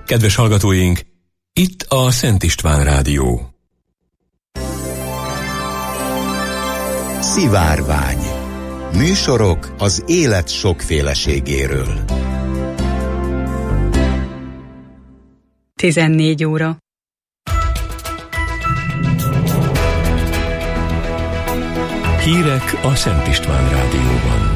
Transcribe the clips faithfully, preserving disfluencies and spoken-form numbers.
Kedves hallgatóink, itt a Szent István Rádió. Szivárvány. Műsorok az élet sokféleségéről. tizennégy óra. Hírek a Szent István Rádióban.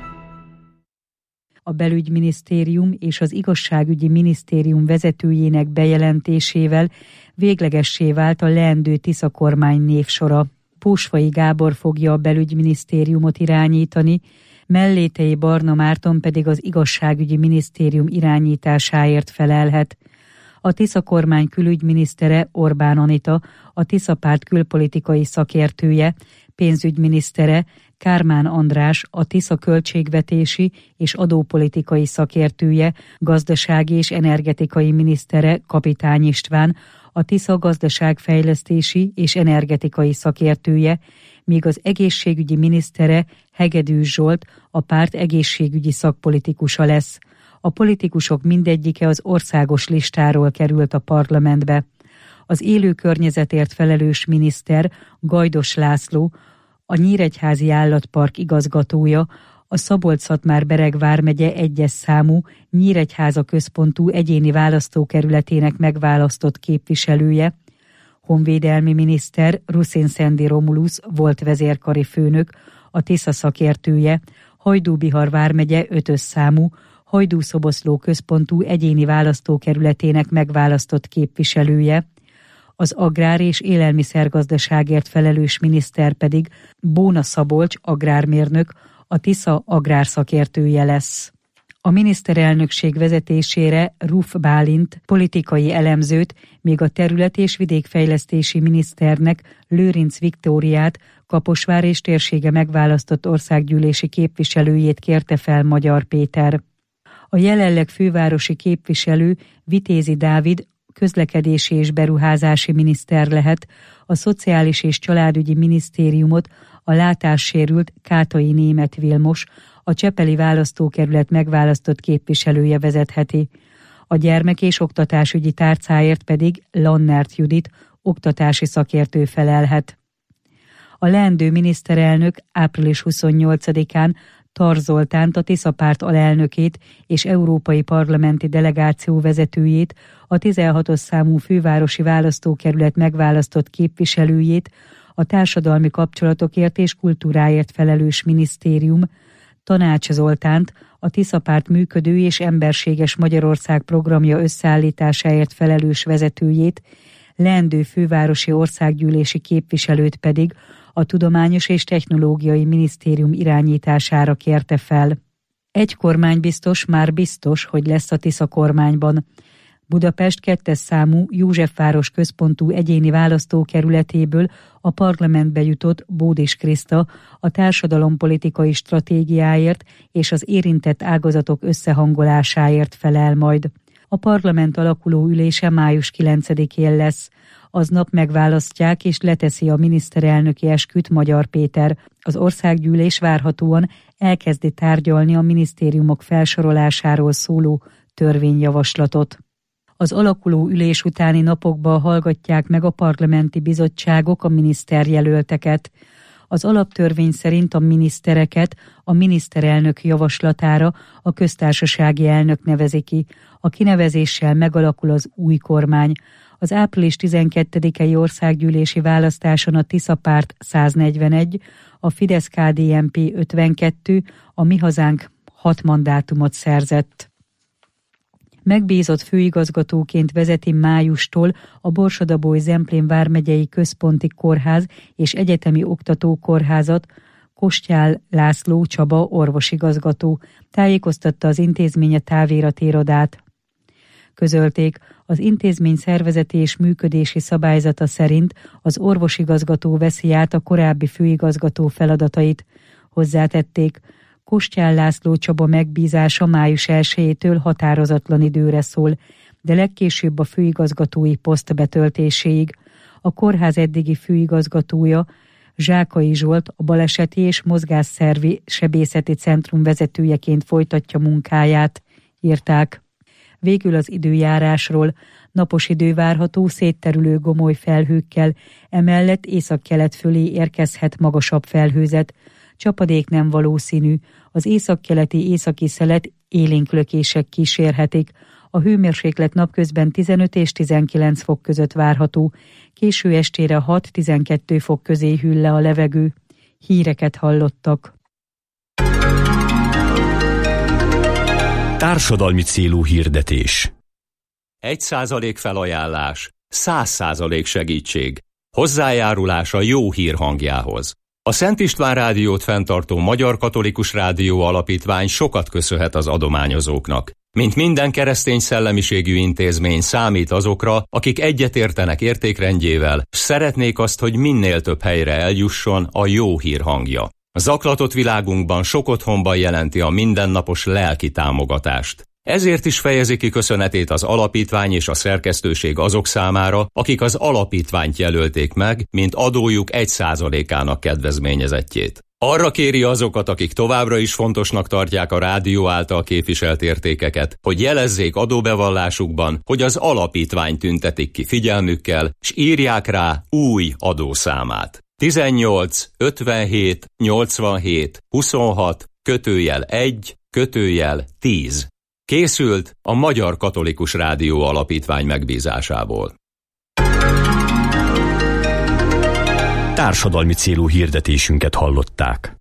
A belügyminisztérium és az igazságügyi minisztérium vezetőjének bejelentésével véglegessé vált a leendő Tisza kormány névsora. Pósfai Gábor fogja a belügyminisztériumot irányítani, Mellétei Barna Márton pedig az igazságügyi minisztérium irányításáért felelhet. A Tisza kormány külügyminisztere Orbán Anita, a Tisza párt külpolitikai szakértője, pénzügyminisztere Kármán András, a Tisza költségvetési és adópolitikai szakértője, gazdasági és energetikai minisztere Kapitány István, a Tisza gazdaságfejlesztési és energetikai szakértője, míg az egészségügyi minisztere Hegedűs Zsolt, a párt egészségügyi szakpolitikusa lesz. A politikusok mindegyike az országos listáról került a parlamentbe. Az élő környezetért felelős miniszter Gajdos László, a Nyíregyházi Állatpark igazgatója, a Szabolcs-Szatmár-Bereg vármegye egyes számú Nyíregyháza központú egyéni választókerületének megválasztott képviselője, honvédelmi miniszter Ruszén Szendi Romulusz volt vezérkari főnök, a Tisza szakértője, Hajdú-Bihar vármegye ötös számú Hajdú-Szoboszló központú egyéni választókerületének megválasztott képviselője, az agrár- és élelmiszergazdaságért felelős miniszter pedig Bóna Szabolcs agrármérnök, a Tisza agrárszakértője lesz. A miniszterelnökség vezetésére Ruf Bálint politikai elemzőt, még a terület- és vidékfejlesztési miniszternek Lőrinc Viktóriát, Kaposvár és térsége megválasztott országgyűlési képviselőjét kérte fel Magyar Péter. A jelenleg fővárosi képviselő Vitézi Dávid közlekedési és beruházási miniszter lehet, a Szociális és Családügyi Minisztériumot a látássérült Kátai Németh Vilmos, a csepeli választókerület megválasztott képviselője vezetheti. A gyermek- és oktatásügyi tárcáért pedig Lannert Judit, oktatási szakértő felelhet. A leendő miniszterelnök április huszonnyolcadikán Tar Zoltánt, a Tisza párt alelnökét és európai parlamenti delegáció vezetőjét, a tizenhatos számú fővárosi választókerület megválasztott képviselőjét, a társadalmi kapcsolatokért és kultúráért felelős minisztérium, Tanács Zoltánt, a Tisza párt működő és emberséges Magyarország programja összeállításáért felelős vezetőjét, leendő fővárosi országgyűlési képviselőt pedig a Tudományos és Technológiai Minisztérium irányítására kérte fel. Egy kormánybiztos már biztos, hogy lesz a Tisza kormányban. Budapest kettes számú Józsefváros központú egyéni választókerületéből a parlamentbe jutott Bódis Kriszta a társadalompolitikai stratégiáért és az érintett ágazatok összehangolásáért felel majd. A parlament alakuló ülése május kilencedikén lesz. Aznap megválasztják és leteszi a miniszterelnöki esküt Magyar Péter. Az országgyűlés várhatóan elkezdi tárgyalni a minisztériumok felsorolásáról szóló törvényjavaslatot. Az alakuló ülés utáni napokban hallgatják meg a parlamenti bizottságok a miniszterjelölteket. Az alaptörvény szerint a minisztereket a miniszterelnök javaslatára a köztársasági elnök nevezi ki. A kinevezéssel megalakul az új kormány. Az április tizenkettedikei országgyűlési választáson a Tisza párt száznegyvenegy, a Fidesz-ká dé en pé ötvenkettő, a Mi Hazánk hat mandátumot szerzett. Megbízott főigazgatóként vezeti májustól a Borsod-Abaúj-Zemplén vármegyei központi kórház és egyetemi oktatókórházat Kostyál László Csaba orvosigazgató, tájékoztatta az intézménye táviratirodát. Közölték, az intézmény szervezeti és működési szabályzata szerint az orvosigazgató veszi át a korábbi főigazgató feladatait. Hozzátették, Kostyál László Csaba megbízása május elsejétől határozatlan időre szól, de legkésőbb a főigazgatói poszt betöltéséig. A kórház eddigi főigazgatója, Zsákai Zsolt, a baleseti és mozgásszervi sebészeti centrum vezetőjeként folytatja munkáját, írták. Végül az időjárásról. Napos idő várható szétterülő gomoly felhőkkel, emellett északkelet fölé érkezhet magasabb felhőzet. Csapadék nem valószínű, az északkeleti északi szelet élénk lökések kísérhetik. A hőmérséklet napközben tizenöt és tizenkilenc fok között várható, késő estére hat-tizenkét fok közé hűl le a levegő. Híreket hallottak. Társadalmi célú hirdetés. Egy százalék felajánlás, száz százalék segítség. Hozzájárulás a jó hír hangjához. A Szent István Rádiót fenntartó Magyar Katolikus Rádió Alapítvány sokat köszönhet az adományozóknak. Mint minden keresztény szellemiségű intézmény számít azokra, akik egyetértenek értékrendjével, s szeretnék azt, hogy minél több helyre eljusson a jó hír hangja. Zaklatott világunkban sok otthonban jelenti a mindennapos lelki támogatást. Ezért is fejezi ki köszönetét az alapítvány és a szerkesztőség azok számára, akik az alapítványt jelölték meg, mint adójuk egy százalékának kedvezményezettjét. Arra kéri azokat, akik továbbra is fontosnak tartják a rádió által képviselt értékeket, hogy jelezzék adóbevallásukban, hogy az alapítvány tüntetik ki figyelmükkel, s írják rá új adószámát. tizennyolc ötvenhét nyolcvanhét huszonhat kötőjel egy kötőjel tíz. Készült a Magyar Katolikus Rádió Alapítvány megbízásából. Társadalmi célú hirdetésünket hallották.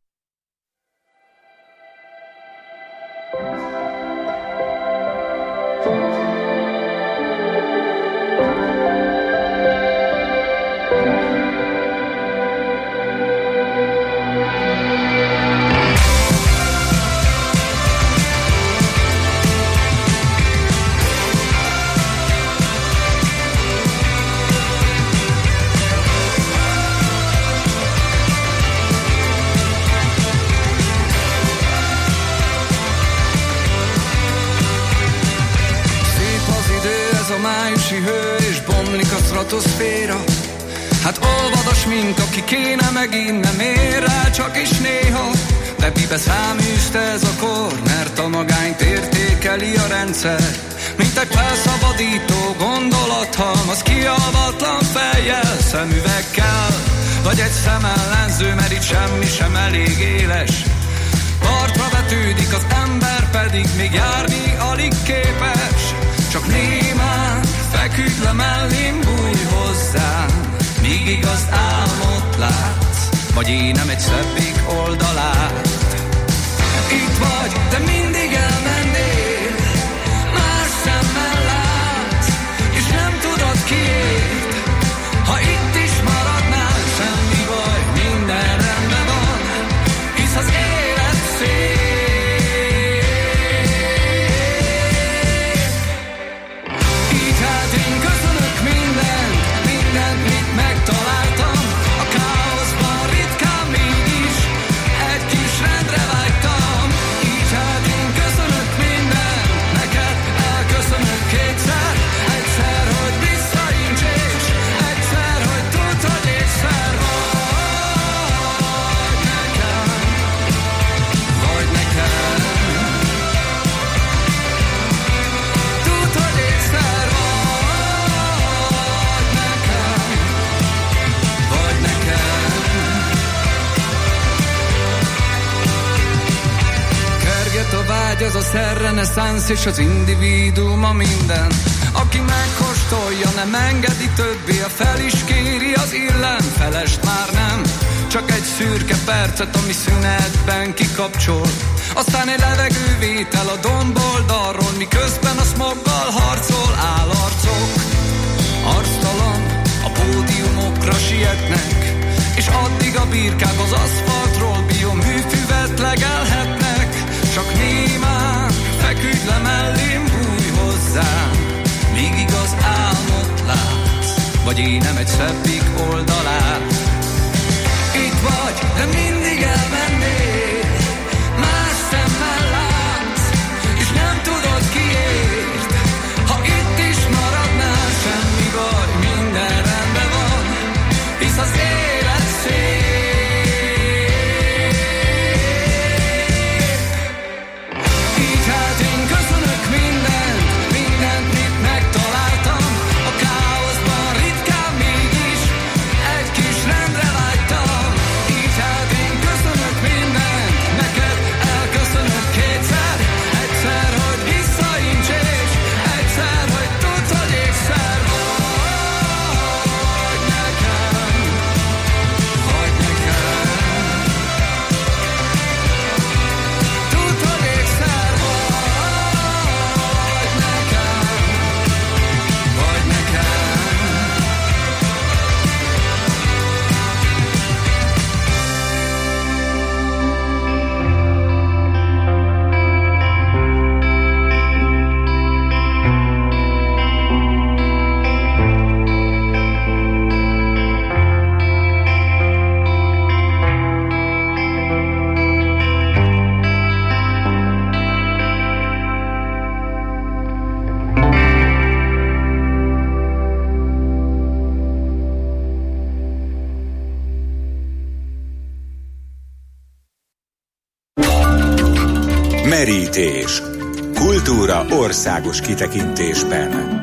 Stratoszféra. Hát olvados, mint aki kéne, megint nem ér rá, csak is néha. De mibe száműzte ez a kor, mert a magányt értékeli a rendszer. Mint egy felszabadító gondolathalmaz, kialvatlan fejjel, szemüvegkel, vagy egy szemellenző, mert itt semmi sem elég éles. Partra vetődik az ember, pedig még járni alig képes. Csak némán feküdj le mellém, bújj hozzám, míg igaz álmot látsz, vagy én nem egy szebbik oldalát. Itt vagy, de mindig elmennél, más szemmel látsz, és nem tudod kiért. Ha itt is maradnál, semmi baj, minden rendben van, hisz az élet szép. Megtaláltam a káoszban, ritkán mégis egy kis rendre vágytam. Így hát én köszönök mindent, neked elköszönök kétszer. Egyszer, hogy visszaincs, és egyszer, hogy tudd, hogy észszer vagy nekem, vagy nekem. Tudd, hogy észszer vagy. A vágy, az a szerreneszánsz és az individuum a minden. Aki megkóstolja, nem engedi többé, a fel is kéri az illem, felest már nem. Csak egy szürke percet, ami szünetben kikapcsol. Aztán egy levegővétel a domboldalról, miközben a smoggal harcol állarcok. Arctalan a pódiumokra sietnek, és addig a birkák az aszfaltról bioműfüvet legelhetnek. Csak némán feküdj le mellém, bújj hozzám, míg igaz álmot látsz, vagy én nem egy szebbik oldalát. Itt vagy, de mindig elmennél, más szemmel látsz, és nem tudod kiért. Ha itt is maradnál, semmi baj, minden rendben van, hisz az élet szép. Így hát én köszönök mindent, mindent, Merítés. Kultúra országos kitekintésben.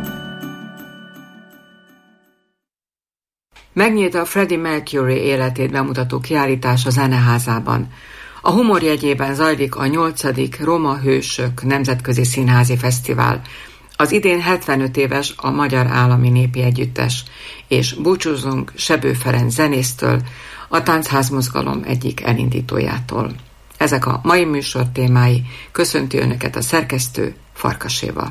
Megnyílt a Freddie Mercury életét bemutató kiállítás a Zeneházában. A humor jegyében zajlik a nyolcadik Roma Hősök Nemzetközi Színházi Fesztivál. Az idén hetvenöt éves a Magyar Állami Népi Együttes, és búcsúzunk Sebő Ferenc zenésztől, a táncházmozgalom egyik elindítójától. Ezek a mai műsor témái. Köszönti Önöket a szerkesztő, Farkas Éva.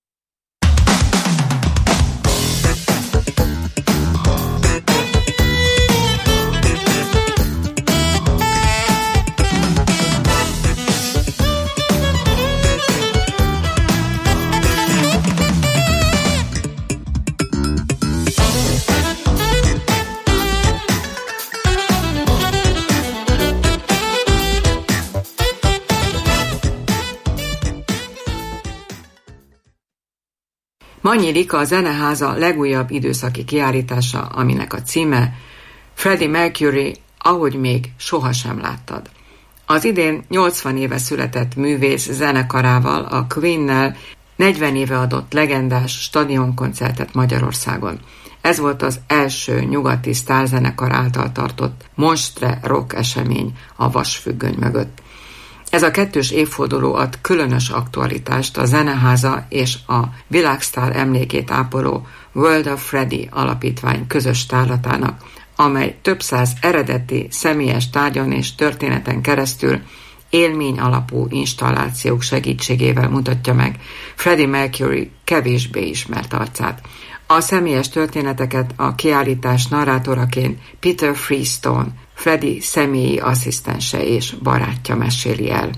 Ma nyílik a Zeneháza legújabb időszaki kiállítása, aminek a címe Freddie Mercury, ahogy még sohasem láttad. Az idén nyolcvan éve született művész zenekarával, a Queen-nel negyven éve adott legendás stadionkoncertet Magyarországon. Ez volt az első nyugati sztárzenekar által tartott monstre rock esemény a vasfüggöny mögött. Ez a kettős évforduló ad különös aktualitást a Zeneháza és a világsztár emlékét ápoló World of Freddie alapítvány közös tárlatának, amely több száz eredeti, személyes tárgyon és történeten keresztül élmény alapú installációk segítségével mutatja meg Freddie Mercury kevésbé ismert arcát. A személyes történeteket a kiállítás narrátoraként Peter Freestone, Freddie személyi asszisztense és barátja meséli el.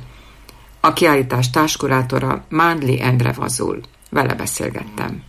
A kiállítás társkurátora Mándli Endre Vazul. Vele beszélgettem.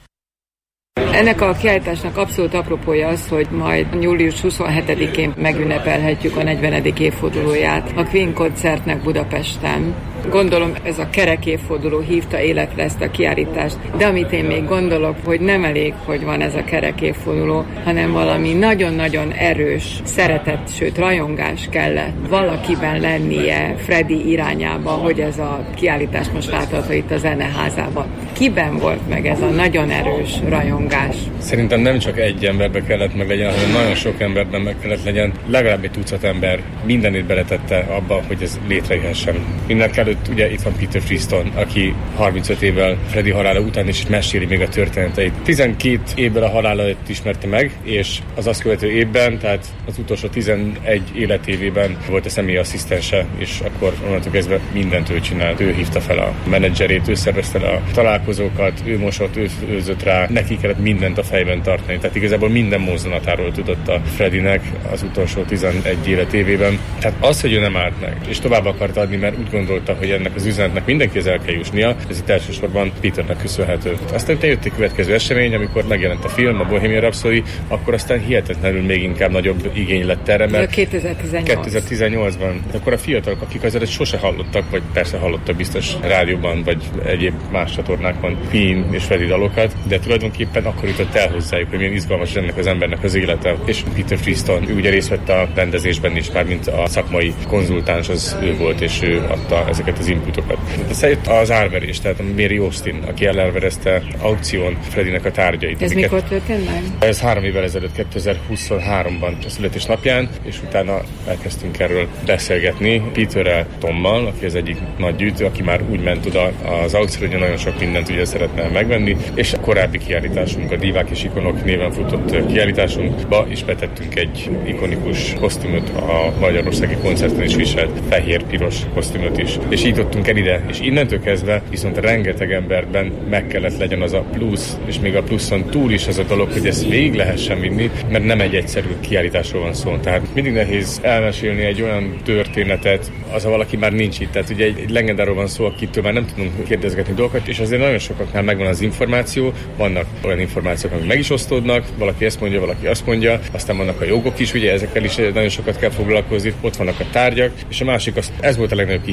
Ennek a kiállításnak abszolút apropója az, hogy majd július huszonhetedikén megünnepelhetjük a negyvenedik évfordulóját a Queen koncertnek Budapesten. Gondolom ez a kerek évforduló hívta életre ezt a kiállítást, de amit én még gondolok, hogy nem elég, hogy van ez a kerek évforduló, hanem valami nagyon-nagyon erős szeretet, sőt rajongás kellett valakiben lennie Freddie irányába, hogy ez a kiállítás most látható itt a Zeneházában. Kiben volt meg ez a nagyon erős rajongás? Szerintem nem csak egy emberben kellett meg legyen, hanem nagyon sok emberben meg kellett legyen. Legalább egy tucat ember mindenét beletette abba, hogy ez létrejöhessen. Mindenek előtt ugye itt van Peter Freestone, aki harmincöt évvel Freddie halála után is meséli még a történeteit. tizenkét évvel a halála előtt ismerte meg, és az azt követő évben, tehát az utolsó tizenegy életévében volt a személyi asszisztense, és akkor onnantól kezdve mindent ő csinált. Ő hívta fel a menedzserét, ő szervezte a találkozókat, ő mosott, ő főzött rá, neki kellett mindent a fejben tartani. Tehát igazából minden mozdulatáról tudott a Freddynek az utolsó tizenegy életévében. Tehát az, hogy ő nem állt meg, és tovább akart adni, mert úgy gondolta, hogy ennek az üzenetnek mindenkihez el kell jusnia, ez itt elsősorban Peternek köszönhető. Aztán utána jött egy következő esemény, amikor megjelent a film, a Bohemian Rhapsody, akkor aztán hihetetlenül még inkább nagyobb igény lett erre, mert kétezer-tizennyolc. kétezer-tizennyolcban. Akkor a fiatalok, akik azért sose hallottak, vagy persze hallottak biztos rádióban, vagy egyéb más csatornákon Queen és Freddie dalokat, de tulajdonképpen akkor jutott el hozzájuk, hogy milyen izgalmas ennek az embernek az élete. És Peter Freestone, ő ugye részt vett a rendezésben is, már mint a szakmai konzultáns az ő volt, és ő adta ezeket az inputokat. Aztán jött az árverés, tehát a Mary Austin, aki elárverezte aukción Freddynek a tárgyait. Ez mikor történt meg? Ez három évvel ezelőtt, kétezer-huszonháromban a születésnapján, és utána elkezdtünk erről beszélgetni Peterrel, Tommal, aki az egyik nagy gyűjtő, aki már úgy ment oda az aukcióra, hogy nagyon sok mindent ugye szeretne megvenni, és a korábbi kiállításunk, a Divák és Ikonok néven futott kiállításunkba is betettünk egy ikonikus kosztümöt, a magyarországi koncerten is viselt fehér-piros kosztümöt is. És így tudtunk el ide, és innentől kezdve viszont rengeteg emberben meg kellett legyen az a plusz, és még a pluszon túl is az a dolog, hogy ezt végig lehessen vinni, mert nem egy egyszerű kiállításról van szó. Tehát mindig nehéz elmesélni egy olyan történetet, az, ha valaki már nincs itt. Tehát ugye egy, egy legendáról van szó, akitől már nem tudunk kérdezgetni dolgokat, és azért nagyon sokaknál megvan az információ, vannak olyan információk, amik meg is osztódnak, valaki ezt mondja, valaki azt mondja, aztán vannak a jogok is, ugye ezekkel is nagyon sokat kell foglalkozni, ott vannak a tárgyak, és a másik az, ez volt a legnagyobb kihívás szerintem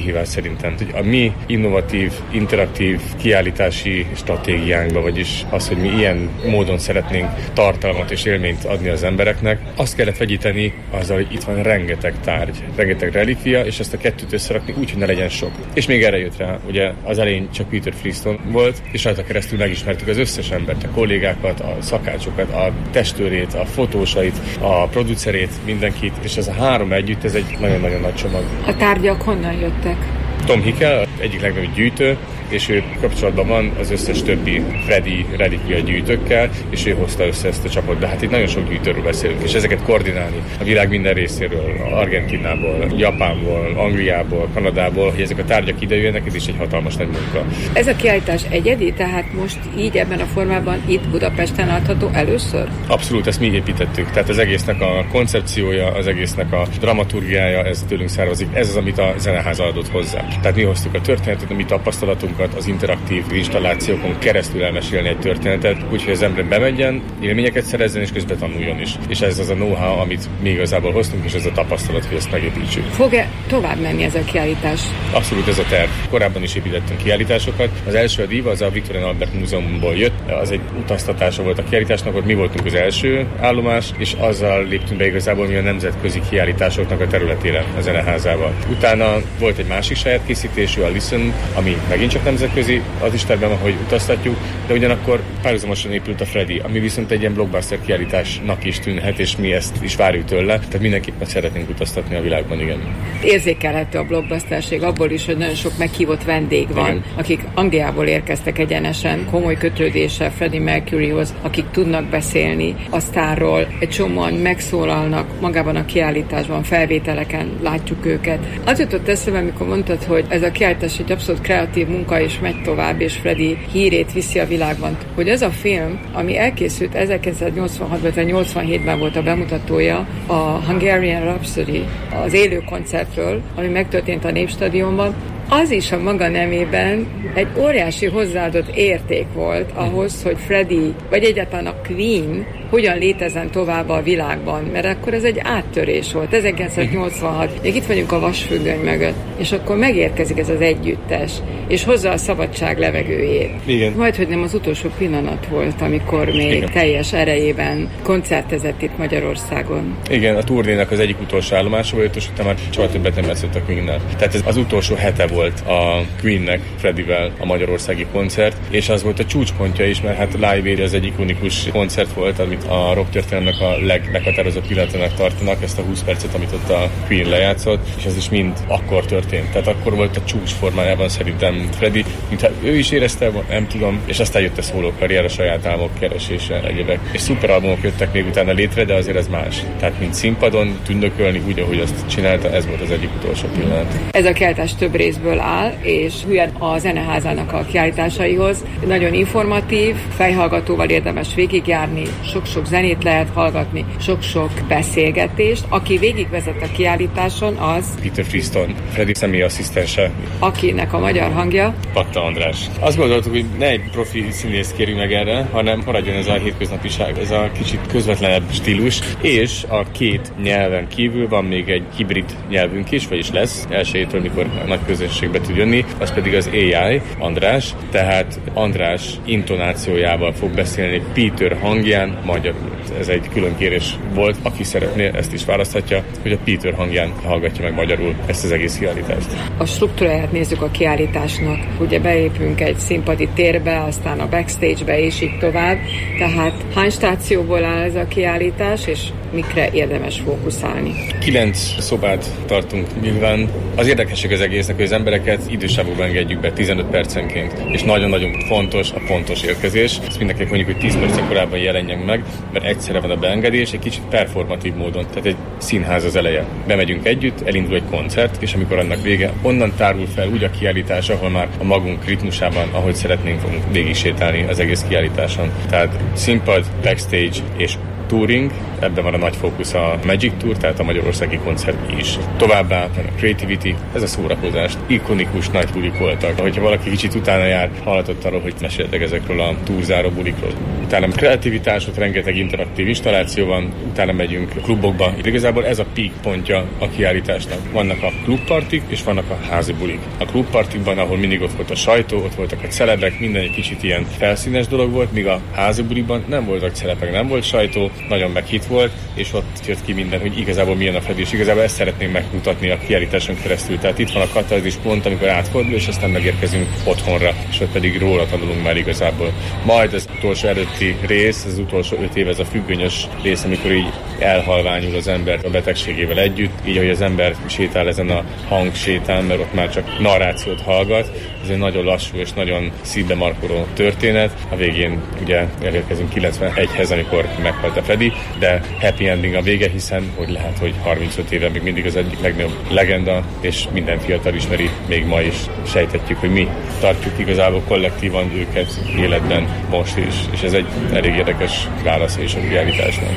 szinten. A mi innovatív, interaktív kiállítási stratégiánkba, vagyis az, hogy mi ilyen módon szeretnénk tartalmat és élményt adni az embereknek, azt kellett vegyíteni azzal, hogy itt van rengeteg tárgy, rengeteg relikvia, és ezt a kettőt összerakni úgy, hogy ne legyen sok. És még erre jött rá, ugye az elején csak Peter Freestone volt, és rajta keresztül megismertük az összes embert, a kollégákat, a szakácsokat, a testőrét, a fotósait, a producerét, mindenkit, és ez a három együtt, ez egy nagyon-nagyon nagy csomag. A tárgyak honnan jöttek? Tom Hickel, egyik legnagyobb gyűjtő, és ő kapcsolatban van az összes többi Freddy relikvia gyűjtőkkel, és ő hozta össze ezt a csapatot. De hát itt nagyon sok gyűjtőről beszélünk, és ezeket koordinálni a világ minden részéről, Argentinából, Japánból, Angliából, Kanadából, hogy ezek a tárgyak idejönnek, ez is egy hatalmas nagy munka. Ez a kiállítás egyedi, tehát most így ebben a formában itt Budapesten látható először? Abszolút, ezt mi építettük. Tehát az egésznek a koncepciója, az egésznek a dramaturgiája, ez tőlünk származik. Ez az, amit a Zeneháza adott hozzá. Tehát mi hoztuk a történetet, a mi tapasztalatunkat az interaktív installációkon keresztül elmesélni egy történetet, úgyhogy az ember bemegyen, élményeket szerezzen és közben tanuljon is. És ez az a know-how, amit mi igazából hoztunk, és ez a tapasztalat, hogy ezt megépítsük. Fog-e tovább menni ez a kiállítás? Abszolút ez a terv. Korábban is építettünk kiállításokat. Az első a Diva, az a Victorian Albert Múzeumból jött. Az egy utaztatása volt a kiállításnak, ott mi voltunk az első állomás, és azzal léptünk be igazából mi a nemzetközi kiállításoknak a területére a Zeneházával. Utána volt egy másik saját készítésű, a Listen, ami megint csak nemzetközi, az is tervben van, hogy utaztatjuk, de ugyanakkor párhuzamosan épült a Freddy, ami viszont egy ilyen blockbuster kiállításnak is tűnhet, és mi ezt is várjuk tőle, tehát mindenképpen szeretnénk utaztatni a világban, igen. Érzékelhető a blockbusterség abból is, hogy nagyon sok meghívott vendég van, igen, akik Angliából érkeztek egyenesen, komoly kötődése Freddie Mercuryhoz, akik tudnak beszélni a sztárról, egy csomóan megszólalnak magában a kiállításban, felvételeken látjuk őket. Az jutott eszembe, amikor mondtad, hogy ez a kiállítás egy abszolút kreatív munka, és megy tovább, és Freddie hírét viszi a világban. Hogy ez a film, ami elkészült ezerkilencszáznyolcvanhatban vagy nyolcvanhétben volt a bemutatója, a Hungarian Rhapsody, az élő koncertről, ami megtörtént a Népstadionban, az is a maga nemében egy óriási hozzáadott érték volt ahhoz, hogy Freddie, vagy egyáltalán a Queen hogyan létezzen tovább a világban, mert akkor ez egy áttörés volt. ezerkilencszáznyolcvanhat, még itt vagyunk a vasfüggöny mögött, és akkor megérkezik ez az együttes, és hozza a szabadság levegőjét. Igen. Majd, hogy nem az utolsó pillanat volt, amikor még igen, teljes erejében koncertezett itt Magyarországon. Igen, a turnénak az egyik utolsó állomása volt, és utána már soha többet nem beszélt a Queen-nel. Tehát ez az utolsó hete volt a Queennek, Freddyvel a magyarországi koncert, és az volt a csúcspontja is, mert hát Live Aid az egy ikonikus koncert volt, amit a rock történelemnek a legmeghatározóbb pillanatának tartanak, ezt a húsz percet, amit ott a Queen lejátszott, és ez is mind akkor történt. Tehát akkor volt a csúcs formájában szerintem Freddy, mintha ő is érezte, nem tudom, és aztán jött a szóló karrier, a saját álmok keresése, egyébek. És szuper albumok jöttek még utána létre, de azért ez más. Tehát mint színpadon tündökölni úgy, ahogy azt csinálta, ez volt az egyik utolsó pillanat. Ez a kiállítás több részből áll, és hülyen a Zeneházának a kiállításaihoz. Nagyon informatív, fejhallgatóval érdemes végigjárni, sok-sok zenét lehet hallgatni, sok-sok beszélgetést. Aki végigvezet a kiállításon, az Peter Freestone, Freddy személyi asszisztense, akinek a magyar hangja Patta András. Azt gondoltuk, hogy ne egy profi színészt kérjünk meg erre, hanem maradjon ez a hétköznapiság, ez a kicsit közvetlenebb stílus, és a két nyelven kívül van még egy hibrid nyelvünk is, vagyis lesz elsőjétől, mikor a nagy közönségbe tud jönni, az pedig az á i, András, tehát András intonációjával fog beszélni Peter hangján magyarul. Ez egy külön kérés volt, aki szeretné, ezt is választhatja, hogy a Peter hangján hallgatja meg magyarul ezt az egész kiállítást. A struktúráját nézzük a kiállításnak. Ugye beépünk egy színpadi térbe, aztán a backstage-be és így tovább. Tehát hány stációból áll ez a kiállítás, és mikre érdemes fókuszálni? Kilenc szobát tartunk nyilván. Az érdekesség az egésznek, hogy az embereket idősávokban engedjük be tizenöt percenként, és nagyon-nagyon fontos a pontos érkezés. Ezt mindenkinek mondjuk, hogy tíz percen korábban jelenjünk meg, mert egyszerre van a beengedés, egy kicsit performatív módon, tehát egy színház az eleje. Bemegyünk együtt, elindul egy koncert, és amikor annak vége, onnan tárul fel úgy a kiállítás, ahol már a magunk ritmusában, ahogy szeretnénk, fogunk végig sétálni az egész kiállításon. Tehát színpad, backstage és touring, ebben van a nagy fókusz a Magic Tour, tehát a magyarországi koncert is. Továbbá a Creativity, ez a szórakozás. Ikonikus nagy bulik voltak. Hogyha valaki kicsit utána jár, hallatott arról, hogy meséltek ezekről a túrzáró bulikról. Utána kreativitás, ott rengeteg interaktív installáció van, utána megyünk klubokba. Igazából ez a peak pontja a kiállításnak. Vannak a klubpartik és vannak a házi bulik. A klubpartikban, ahol mindig ott volt a sajtó, ott voltak a celebek, minden egy kicsit ilyen felszínes dolog volt, míg a házi bulikban nem voltak celebek, nem volt sajtó, nagyon meghit volt, és ott jött ki minden, hogy igazából milyen a Freddy, és igazából ezt szeretnénk megmutatni a kiállításon keresztül. Tehát itt van a katarzis pont, amikor átfordul, és aztán megérkezünk otthonra, és ott pedig róla tanulunk már igazából. Majd az utolsó előtti rész, az utolsó öt év, ez a függönyös rész, amikor így elhalványul az ember a betegségével együtt, így, hogy az ember sétál ezen a hangsétán, mert ott már csak narrációt hallgat. Ez egy nagyon lassú és nagyon szívbe markoló történet. A végén ugye elérkezünk kilencvenegyhez, amikor meghalt a Freddy, de happy ending a vége, hiszen hogy lehet, hogy harmincöt éve még mindig az egyik legnagyobb legenda, és minden fiatal ismeri még ma is. Sejtetjük, hogy mi tartjuk igazából kollektívan őket életben most is, és ez egy elég érdekes válasz és a kiállításnak.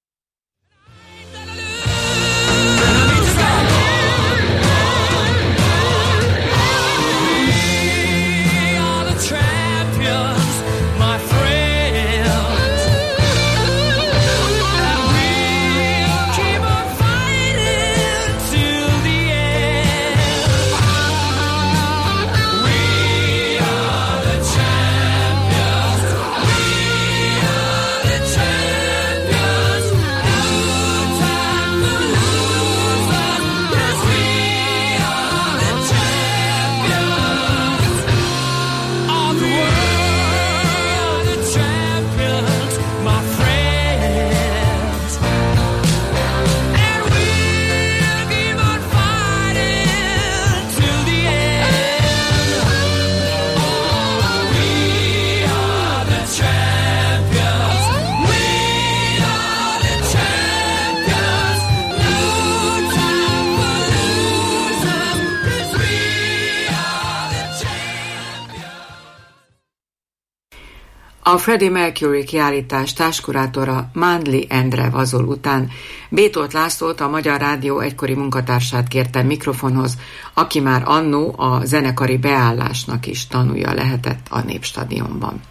A Freddie Mercury kiállítás társkurátora Mándli Endre Vazol után Bétót Lászlót, a Magyar Rádió egykori munkatársát kértem mikrofonhoz, aki már annó a zenekari beállásnak is tanúja lehetett a Népstadionban.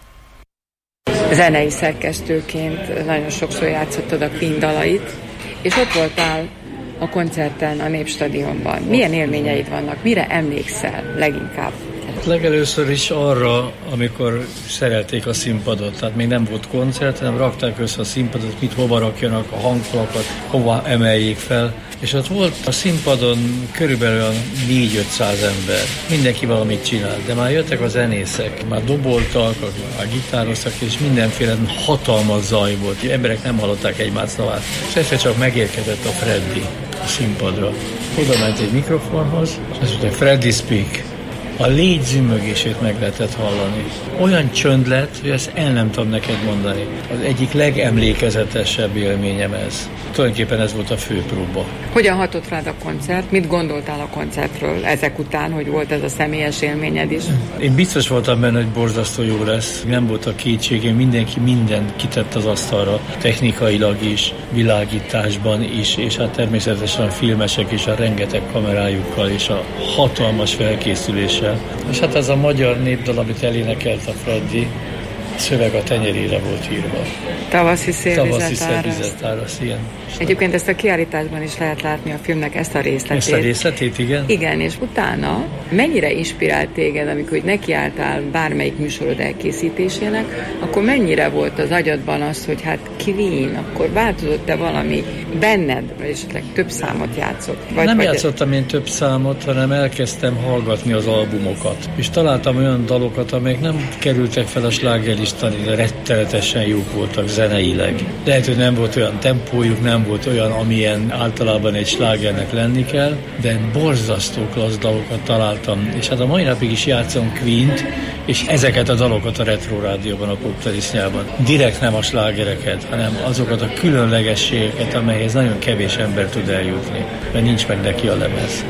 Zenei szerkesztőként nagyon sokszor játszottad a Queen dalait, és ott voltál a koncerten a Népstadionban. Milyen élményeid vannak? Mire emlékszel leginkább? Legelőször is arra, amikor szerelték a színpadot, tehát még nem volt koncert, hanem rakták össze a színpadot, mit hova rakjanak, a hangfalakat, hova emeljék fel, és ott volt a színpadon körülbelül négy-ötszáz ember. Mindenki valamit csinált, de már jöttek a zenészek, már doboltak, már gitároztak, és mindenféle hatalmas zaj volt. Emberek nem hallották egymás szavát. És egyszer csak megérkezett a Freddy a színpadra. Oda ment egy mikrofonhoz, és azt mondta, Freddy speak. A légy zümögését meg lehetett hallani. Olyan csönd lett, hogy ezt el nem tudom neked mondani. Az egyik legemlékezetesebb élményem ez. Tulajdonképpen ez volt a főpróba. Hogyan hatott rád a koncert? Mit gondoltál a koncertről ezek után, hogy volt ez a személyes élményed is? Én biztos voltam benne, hogy borzasztó jó lesz. Nem volt a kétségem, mindenki mindent kitett az asztalra, technikailag is, világításban is, és hát természetesen a filmesek is a rengeteg kamerájukkal és a hatalmas felkészüléssel. És hát ez a magyar népdal, amit elénekelt a Freddy, szöveg a tenyerére volt írva. Tavaszi szélvizet árasz, igen. Egyébként ezt a kiállításban is lehet látni a filmnek ezt a részletét. Ezt a részletét, igen. Igen, és utána mennyire inspirált téged, amikor nekiálltál bármelyik műsorod elkészítésének, akkor mennyire volt az agyadban az, hogy hát Queen, akkor változott-e valami benned, vagy esetleg több számot játszott? Vagy, Nem vagy játszottam én több számot, hanem elkezdtem hallgatni az albumokat. És találtam olyan dalokat, amelyek nem kerültek fel a slágerlistán, de rettenetesen jók voltak zeneileg. Lehet, hogy nem volt olyan tempójuk, nem volt olyan, amilyen általában egy slágernek lenni kell, de borzasztó klassz dalokat találtam. És hát a mai napig is játszom Queen-t, és ezeket a dalokat a Retro Rádióban, a Poptarisznyában. Direkt nem a slágereket, hanem azokat a különlegességeket, amelyhez nagyon kevés ember tud eljutni, mert nincs meg neki a lemez.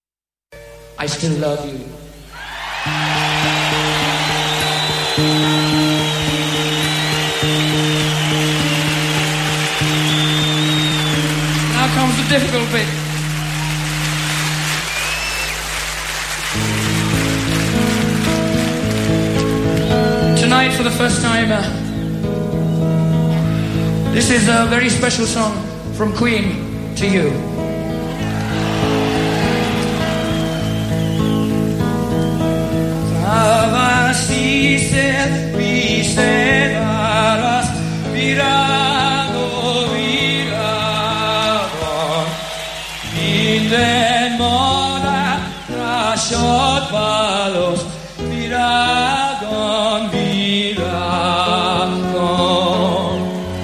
I still love you. difficult bit. Tonight, for the first time, uh, this is a very special song from Queen to you. Minden marad sodbalos virágon, virágon.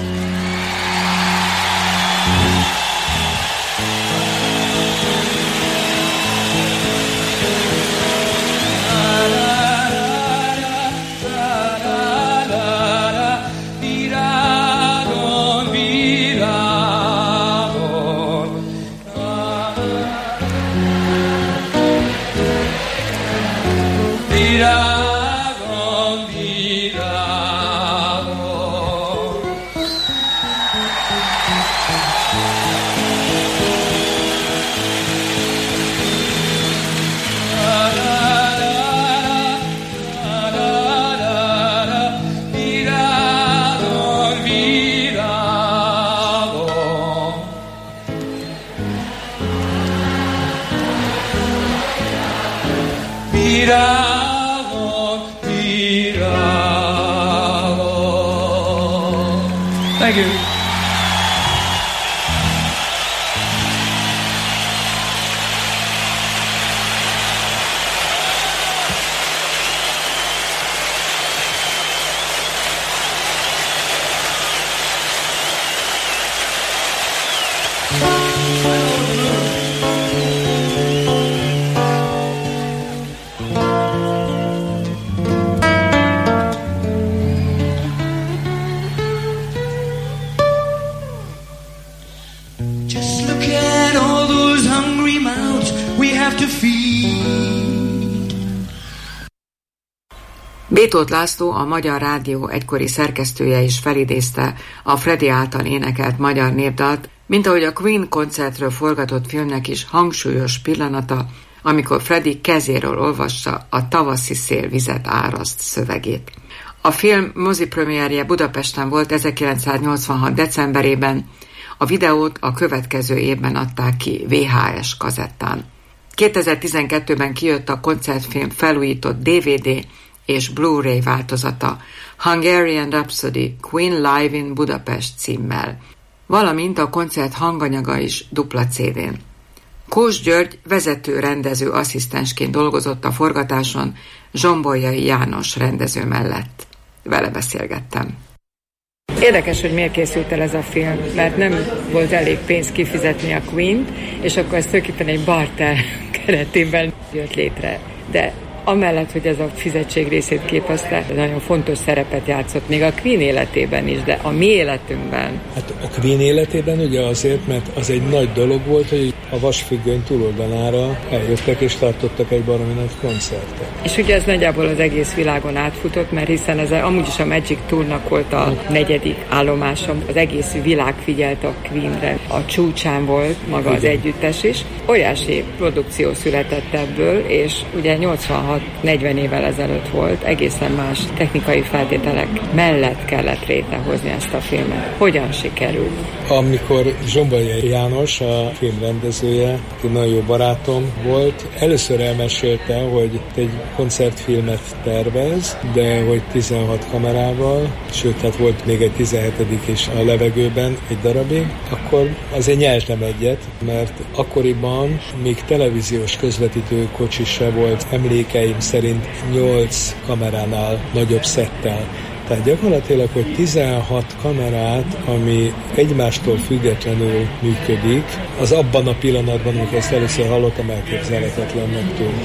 Thank you. Bétóth László, a Magyar Rádió egykori szerkesztője is felidézte a Freddie által énekelt magyar népdalt, mint ahogy a Queen koncertről forgatott filmnek is hangsúlyos pillanata, amikor Freddie kezéről olvassa a Tavaszi szél vizet áraszt szövegét. A film mozipremiérje Budapesten volt ezerkilencszáznyolcvanhat decemberében, a videót a következő évben adták ki vé há es kazettán. kétezer-tizenkettőben kijött a koncertfilm felújított dé vé dé és Blu-ray változata, Hungarian Rhapsody Queen Live in Budapest címmel, valamint a koncert hanganyaga is dupla cé dén. Kós György vezető rendező asszisztensként dolgozott a forgatáson Zsombolyai János rendező mellett. Vele beszélgettem. Érdekes, hogy miért készült el ez a film, mert nem volt elég pénz kifizetni a Queen-t, és akkor ez tulajdonképpen egy barter keretében jött létre. De amellett, hogy ez a fizetség részét képezte, nagyon fontos szerepet játszott még a Queen életében is, de a mi életünkben. Hát a Queen életében ugye azért, mert az egy nagy dolog volt, hogy a vasfüggöny túloldalára eljöttek és tartottak egy baromi nagy koncertet. És ugye ez nagyjából az egész világon átfutott, mert hiszen ez amúgy is a Magic Tournak volt a negyedik állomásom. Az egész világ figyelt a Queenre. A csúcsán volt maga az együttes is. Óriási produkció született ebből, és ugye nyolcvanhat negyven évvel ezelőtt volt, egészen más technikai feltételek mellett kellett létrehozni ezt a filmet. Hogyan sikerült? Amikor Zsombolyai János, a filmrendezője, egy nagyon jó barátom volt, először elmesélte, hogy egy koncertfilmet tervez, de hogy tizenhat kamerával, sőt, hát volt még egy tizenhetedik is a levegőben egy darabig, akkor azért nyeltem egyet, mert akkoriban még televíziós közvetítő kocsi se volt, emlékeim szerint nyolc kameránál nagyobb szettel. Tehát gyakorlatilag, hogy tizenhat kamerát, ami egymástól függetlenül működik, az abban a pillanatban, amikor ezt először hallottam, elképzelhetetlennek tűnt.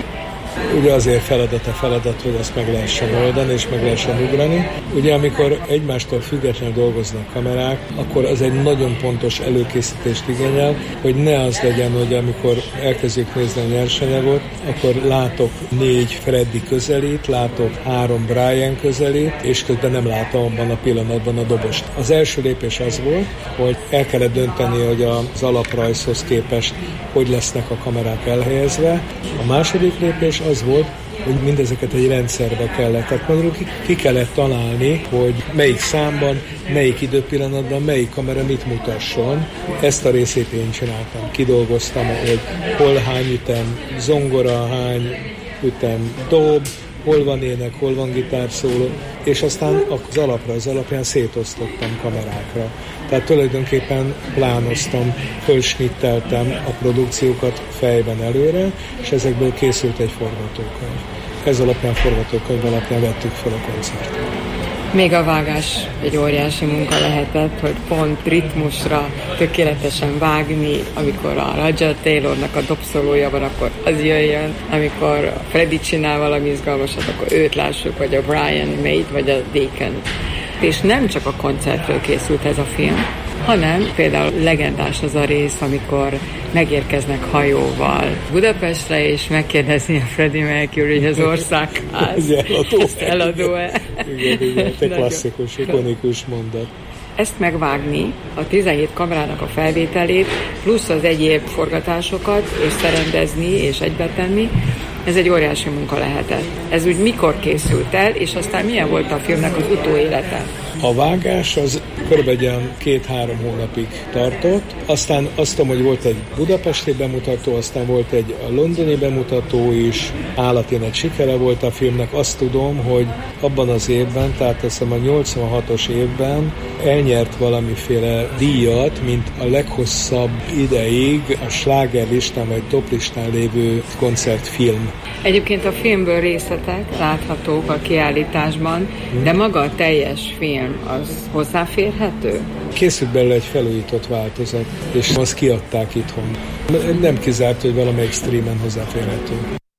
Ugye azért feladat a feladat, hogy azt meg lehessen oldani, és meg lehessen ugrani. Ugye amikor egymástól függetlenül dolgoznak kamerák, akkor az egy nagyon pontos előkészítést igényel, hogy ne az legyen, hogy amikor elkezdjük nézni a nyersanyagot, akkor látok négy Freddy közelít, látok három Brian közelít, és közben nem látom abban a pillanatban a dobost. Az első lépés az volt, hogy el kellett dönteni, hogy az alaprajzhoz képest hogy lesznek a kamerák elhelyezve. A második lépés az volt, hogy mindezeket egy rendszerbe kellett. Tehát magyarul ki, ki kellett találni, hogy melyik számban, melyik időpillanatban, melyik kamera mit mutasson. Ezt a részét én csináltam. Kidolgoztam, hogy hol hány ütem zongora, hány ütem dob, hol van ének, hol van gitárszóló, és aztán az alaprajz alapján szétosztottam kamerákra. Tehát tulajdonképpen plánoztam, fölsnitteltem a produkciókat fejben előre, és ezekből készült egy forgatókönyv. Ez alapján forgatókönyv alapján vettük fel a koncertet. Még a vágás egy óriási munka lehetett, hogy pont ritmusra tökéletesen vágni, amikor a Roger Taylornak a dobszólója van, akkor az jöjjön, amikor a Freddy csinál valami izgalmasat, akkor őt lássuk, vagy a Brian May-t, vagy a Deacon. És nem csak a koncertről készült ez a film, hanem például legendás az a rész, amikor megérkeznek hajóval Budapestre, és megkérdezni a Freddie Mercury, hogy az országház ezt eladó-e. Igen, igen, te klasszikus, ikonikus mondat. Ezt megvágni, a tizenhét kamerának a felvételét, plusz az egyéb forgatásokat összerendezni és egybetenni, ez egy óriási munka lehetett. Ez úgy mikor készült el, és aztán milyen volt a filmnek az utóélete? A vágás az körülbelül két-három hónapig tartott, aztán azt tudom, hogy volt egy budapesti bemutató, aztán volt egy londoni bemutató is, állati nagy sikere volt a filmnek. Azt tudom, hogy abban az évben, tehát azt hiszem a nyolcvanhatos évben elnyert valamiféle díjat, mint a leghosszabb ideig a slágerlistán vagy toplistán lévő koncertfilm. Egyébként a filmből részletek láthatók a kiállításban, de maga a teljes film az hozzáférhető? Készült belőle egy felújított változat, és azt kiadták itthon. Nem kizárt, hogy valamelyik streamen hozzáférhető.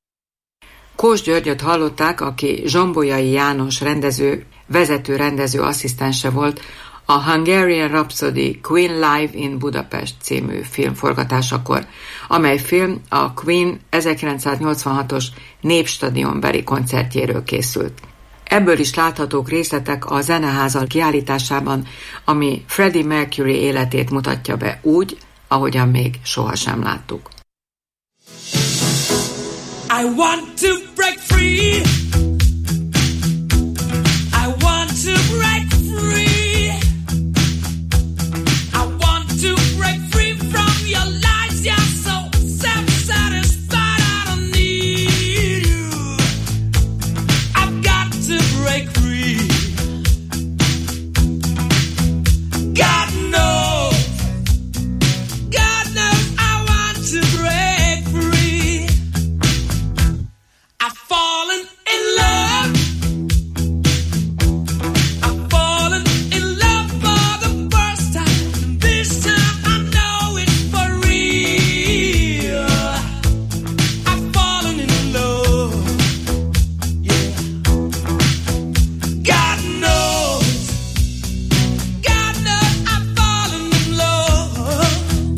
Kós Györgyöt hallották, aki Zsombolyai János rendező, vezető rendező asszisztense volt a Hungarian Rhapsody Queen Live in Budapest című film forgatásakor, amely film a Queen ezerkilencszáznyolcvanhatos Népstadionbeli koncertjéről készült. Ebből is láthatók részletek a Zeneháza kiállításában, ami Freddie Mercury életét mutatja be úgy, ahogyan még sohasem láttuk. I want to break free. I want to break free. I want to break free from your lies. You're so self-satisfied. I don't need you. I've got to break free. God knows, God knows I want to break free. I've fallen in love. I've fallen in love for the first time. This time I know it's for real. I've fallen in love. Yeah. God knows. God knows I've fallen in love.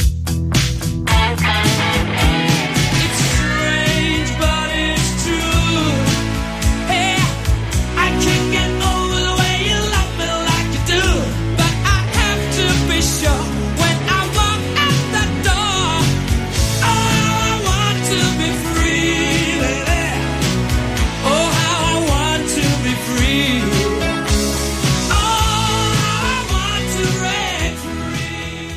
It's strange, but it's true. Hey, I can't get over the way you love me like you do. But I have to be sure when I walk out the door. Oh, I want to be free, baby. Oh, how I want to be free. Oh, I want to break free.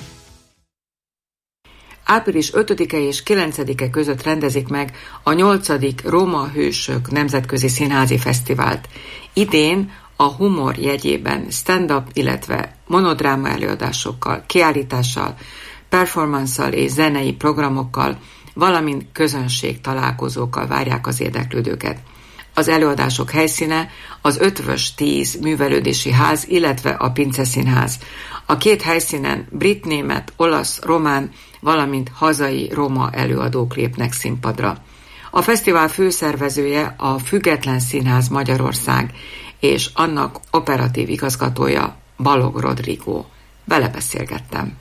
Április ötödike és kilencedike között rendezik meg a nyolcadik Roma Hősök Nemzetközi Színházi Fesztivált. Idén a humor jegyében stand-up, illetve monodráma előadásokkal, kiállítással, performanszal és zenei programokkal, valamint közönség találkozókkal várják az érdeklődőket. Az előadások helyszíne az Ötvös tíz művelődési ház, illetve a Pince Színház. A két helyszínen brit, német, olasz, román, valamint hazai roma előadók lépnek színpadra. A fesztivál főszervezője a Független Színház Magyarország, és annak operatív igazgatója Balog Rodrigo. Vele beszélgettem.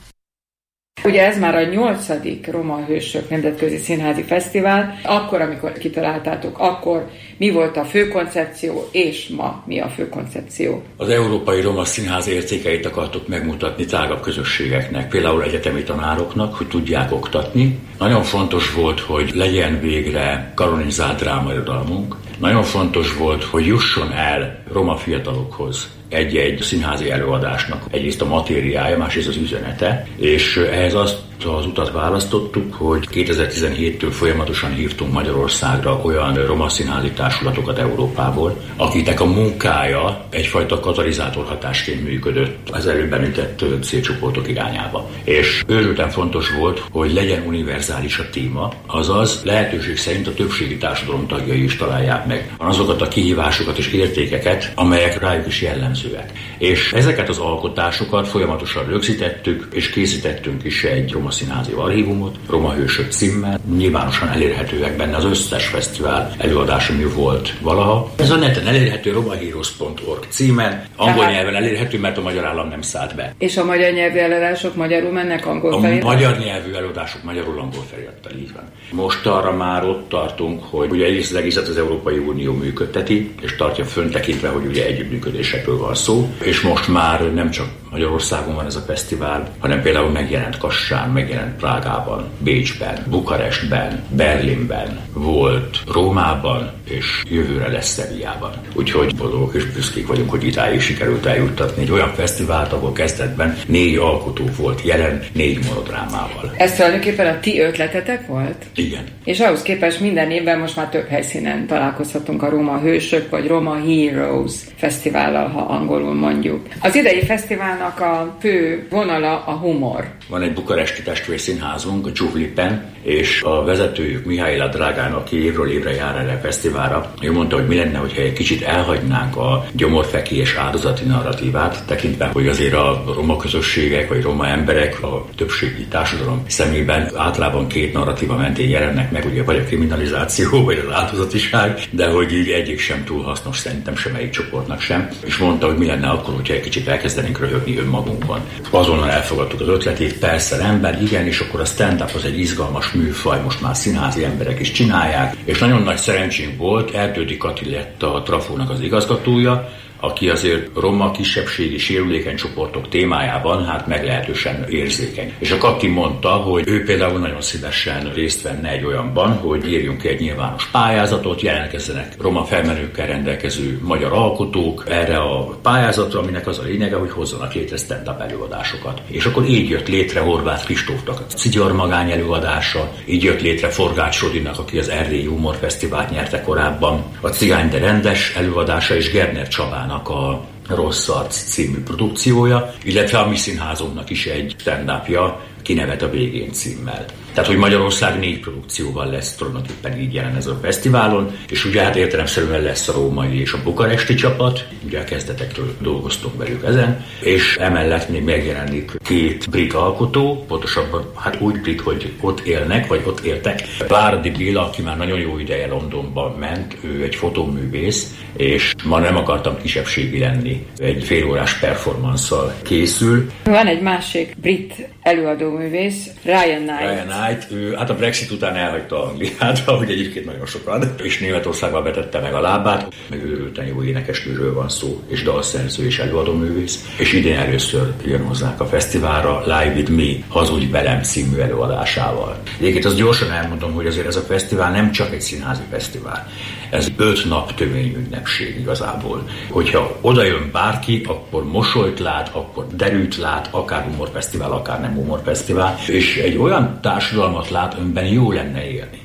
Ugye ez már a nyolcadik Roma Hősök Nemzetközi Színházi Fesztivál. Akkor, amikor kitaláltátok, akkor mi volt a fő koncepció, és ma mi a fő koncepció? Az európai roma színház értékeit akartuk megmutatni tágabb közösségeknek, például egyetemi tanároknak, hogy tudják oktatni. Nagyon fontos volt, hogy legyen végre kanonizált drámairodalmunk. Nagyon fontos volt, hogy jusson el roma fiatalokhoz egy-egy színházi előadásnak egyrészt a matériája, másrészt az üzenete, és ehhez azt az utat választottuk, hogy kétezer-tizenhéttől folyamatosan hívtunk Magyarországra olyan roma színházi társulatokat Európából, akiknek a munkája egyfajta katalizátorhatásként működött az előbb említett célcsoportok irányába. És őrülten fontos volt, hogy legyen univerzális a téma, azaz lehetőség szerint a többségi társadalom tagjai is találják meg azokat a kihívásokat és értékeket, amelyek rájuk is jellemzőek. És ezeket az alkotásokat folyamatosan rögzítettük, és készítettünk is egy roma színházi archívumot, Roma Hősök címmel, nyilvánosan elérhetőek benne az összes fesztivál előadás, ami volt valaha. Ez a neten elérhető romaheroes pont org címen, angol Tehát... nyelven elérhető, mert a magyar állam nem szállt be. És a magyar nyelvű előadások magyarul mennek angol felirattal? A magyar nyelvű előadások magyarul angol felirattal, így van. Most arra már ott tartunk, hogy ugye egész az egészet az Európai Unió működteti, és tartja fönn tekintve, hogy ugye együttműködésekről van szó, és most már nem csak Magyarországon van ez a fesztivál, hanem például megjelent Kassán, megjelent Prágában, Bécsben, Bukarestben, Berlinben, volt Rómában, és jövőre lesz Szeviljában. Úgyhogy boldogok és büszkék vagyunk, hogy idáig sikerült eljuttatni egy olyan fesztivált, ahol kezdetben négy alkotó volt jelen, négy monodrámával. Ez tulajdonképpen a ti ötletetek volt? Igen. És ahhoz képest minden évben most már több helyszínen találkozhatunk a Roma Hősök, vagy Roma Heroes fesztivállal, ha angolul mondjuk. Az idei fesztiválnak a fő vonala a humor. Van egy bukaresti testvérszínházunk, a Csuvlipen, és a vezetőjük Mihaela Dragan, aki évről évre jár erre a fesztiválra, ő mondta, hogy mi lenne, hogyha egy kicsit elhagynánk a gyomorfekélyes áldozati narratívát, tekintve, hogy azért a roma közösségek, vagy roma emberek a többségi társadalom szemében általában két narratíva mentén jelennek meg, ugye vagy a kriminalizáció, vagy az áldozatiság, de hogy így egyik sem túl hasznos, szerintem semmelyik csoportnak sem. És mondta, hogy mi lenne akkor, hogyha egy kicsit elkezdenénk röhögni önmagunkban. Azonnal elfogadtuk az ötletét, persze rendben, igen, és akkor a stand-up az egy izgalmas műfaj, most már színházi emberek is csinálják, és nagyon nagy szerencsénk volt, Erdődi Kati lett a Trafónak az igazgatója, aki azért roma kisebbségi sérülékeny csoportok témájában hát meglehetősen érzékeny. És a Kati mondta, hogy ő például nagyon szívesen részt venne egy olyanban, hogy írjunk ki egy nyilvános pályázatot, jelentkezzenek roma felmenőkkel rendelkező magyar alkotók erre a pályázatra, aminek az a lényege, hogy hozzanak létre stand-up előadásokat. És akkor így jött létre Horváth Kristófnak a Cigyor Magány előadása, így jött létre Forgács Rodinak, aki az Erdélyi Humor Fesztivált nyerte korábban, a Cigány de rendes előadása, és Gerner Csabán a Rossz Arc című produkciója, illetve a mi színházunknak is egy stand-upja, Kinevet a végén címmel. Tehát, hogy Magyarország négy produkcióval lesz tulajdonképpen így jelen ez a fesztiválon, és ugye hát értelemszerűen lesz a római és a bukaresti csapat, ugye a kezdetektől dolgoztunk velük ezen, és emellett még megjelenik két brit alkotó, pontosabban hát úgy brit, hogy ott élnek, vagy ott éltek. Várdi Béla, aki már nagyon jó ideje Londonban ment, ő egy fotóművész, és ma nem akartam kisebbségi lenni, egy félórás performanszal készül. Van egy másik brit előadóművész, Ryan Knight. Ryan Knight, ő hát a Brexit után elhagyta Angliát, ahogy egyébként nagyon sokan, és Németországban vetette meg a lábát, meg őrülten jó énekesnőről van szó, és dalszerző és előadóművész, és idén először jön hozzánk a fesztiválra Live with Me, Hazudj velem című előadásával. Egyébként azt gyorsan elmondom, hogy azért ez a fesztivál nem csak egy színházi fesztivál. Ez öt nap töményünnepség igazából. Hogyha odajön bárki, akkor mosolyt lát, akkor derűt lát, akár humorfesztivál, akár nem humorfesztivál, és egy olyan társadalmat lát, amiben jó lenne élni.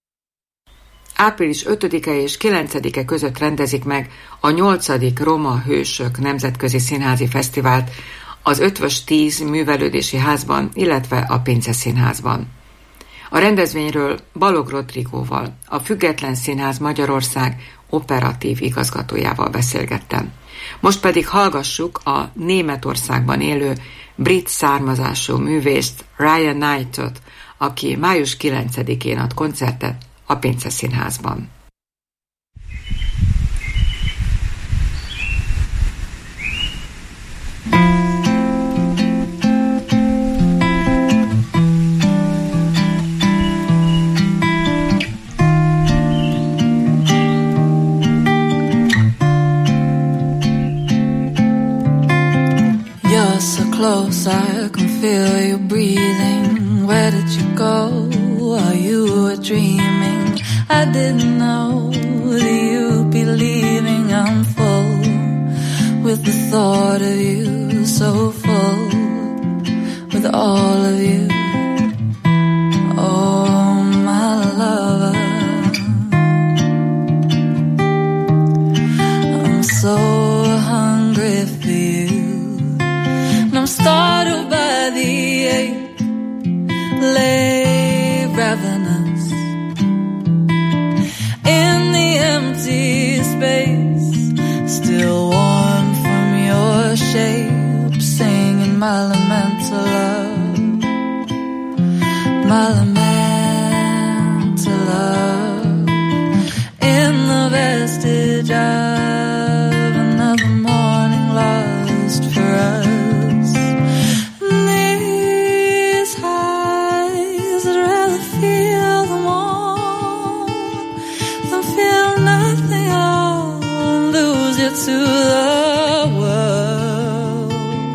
április ötödike és kilencedike között rendezik meg a nyolcadik Roma Hősök Nemzetközi Színházi Fesztivált az Ötvös tíz művelődési házban, illetve a Pince Színházban. A rendezvényről Balog Rodrigóval, a Független Színház Magyarország operatív igazgatójával beszélgettem. Most pedig hallgassuk a Németországban élő brit származású művészt, Ryan Knightot, aki május kilencedikén ad koncertet a Pince Színházban. So close, I can feel you breathing. Where did you go while you were dreaming? I didn't know that you'd be leaving. I'm full with the thought of you, so full with all of you. Oh, my lover, I'm so hungry for you. I'm startled by the ache, lay ravenous in the empty space, still warm from your shape, singing my lament to love, my lament to love, in the vestige of another morning lost for us. To the world,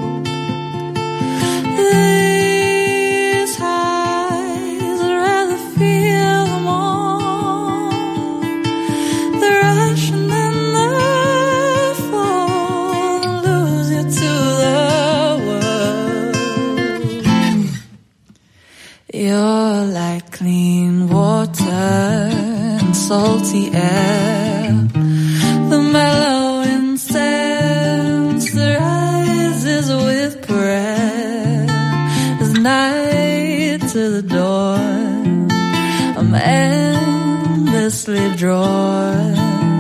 these highs I'd rather feel them all, the rush and then the fall, lose you to the world. You're like clean water and salty air, the mellow to the door, I'm endlessly drawn.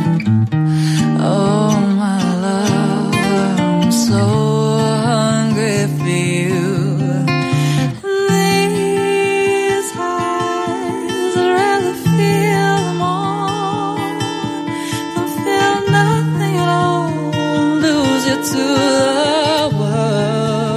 Oh, my love, I'm so hungry for you. These highs, I'd rather feel them all than feel nothing at all, lose you to the world.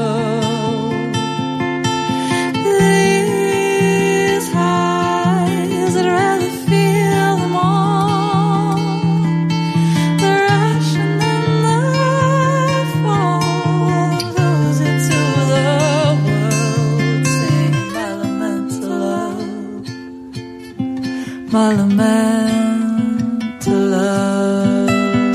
My lament to love.